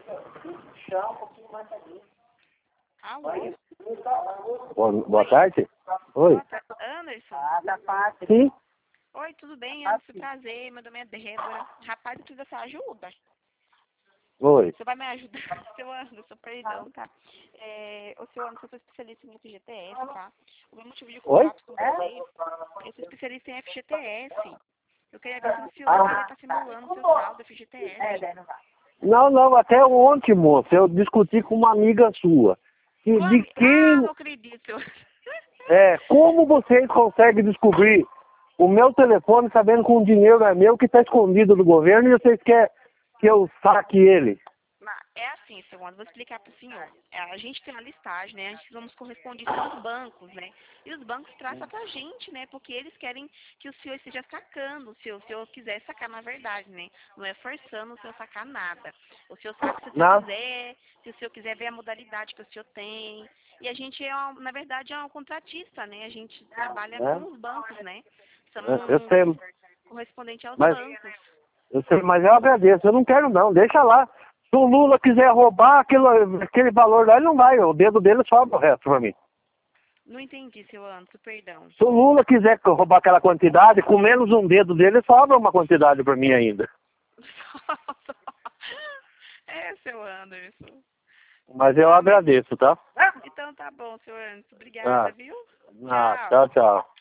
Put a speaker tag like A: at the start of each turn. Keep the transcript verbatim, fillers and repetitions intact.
A: Alô?
B: Boa, boa tarde. Oi.
A: Boa tarde. Anderson?
B: Sim.
A: Oi, tudo bem? Anderson, prazer. Meu nome é Débora. Rapaz, eu preciso dessa ajuda.
B: Oi.
A: Você vai me ajudar? Seu Anderson, perdão, tá? É, o seu Anderson, eu sou especialista em F G T S, tá? O meu motivo de
B: Oi?
A: contato com vocês, eu sou especialista em F G T S. Eu queria ver se o senhor ele está simulando o seu saldo F G T S.
B: Não, não, até ontem, moça, eu discuti com uma amiga sua. E
A: Como?
B: de
A: Ah,
B: quem,
A: não acredito.
B: é, como vocês conseguem descobrir o meu telefone sabendo que o dinheiro é meu, que está escondido do governo, e vocês querem que eu saque ele?
A: Mas é assim, seu Anderson, vou explicar para o senhor. É, a gente tem uma listagem, né? A gente vamos corresponder com os bancos, né? E os bancos traçam para a gente, né? Porque eles querem que o senhor esteja sacando, se o senhor quiser sacar na verdade, né? Não é forçando o senhor sacar nada. O senhor saca se o senhor
B: Não.
A: quiser, se o senhor quiser ver a modalidade que o senhor tem. E a gente, é, uma- na verdade, é um contratista, né? A gente trabalha
B: É,
A: com os bancos, né?
B: é, eu sei,
A: Somos correspondente aos
B: mas,
A: bancos.
B: eu sei, mas eu agradeço, eu não quero não, deixa lá. Se o Lula quiser roubar aquilo, aquele valor lá, ele não vai, o dedo dele sobra o resto pra mim.
A: Não entendi, seu Anderson, perdão.
B: Se o Lula quiser roubar aquela quantidade, com menos um dedo dele, sobra uma quantidade pra mim ainda.
A: É, seu Anderson.
B: Mas eu
A: Ah, mas...
B: agradeço, tá?
A: Então tá bom, seu Anderson. Obrigada,
B: Ah,
A: viu?
B: ah,
A: Tchau.
B: tchau, tchau.